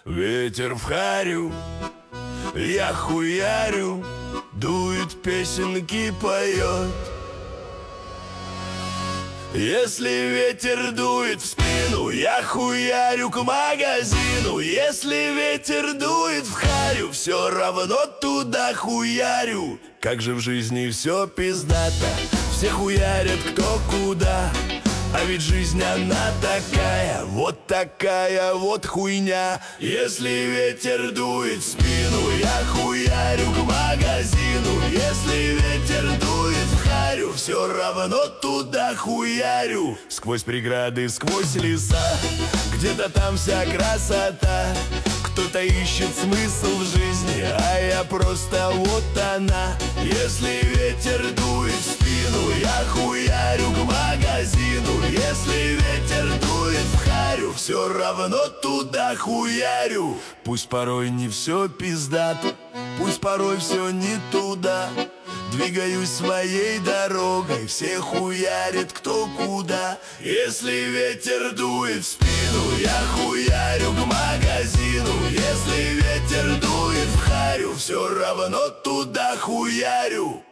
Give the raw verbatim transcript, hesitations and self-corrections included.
Ветер в харю, я хуярю, дует, песенки поет. Если ветер дует в спину, я хуярю к магазину. Если ветер дует в харю, все равно туда хуярю. Как же в жизни все пиздато, все хуярят кто куда. А ведь жизнь она такая, вот такая вот хуйня. Если ветер дует в спину, я хуярю к магазину. Если ветер дует в харю, все равно туда хуярю. Сквозь преграды, сквозь леса, где-то там вся красота. Кто-то ищет смысл в жизни, а я просто вот она. Если ветер дует в спину, я хуярю к магазину. Если ветер дует в харю, все равно туда хуярю. Пусть порой не все пиздато, пусть порой все не туда. Двигаюсь своей дорогой, все хуярят кто куда. Если ветер дует в спину, я хуярю к магазину. Если ветер дует в харю, все равно туда хуярю.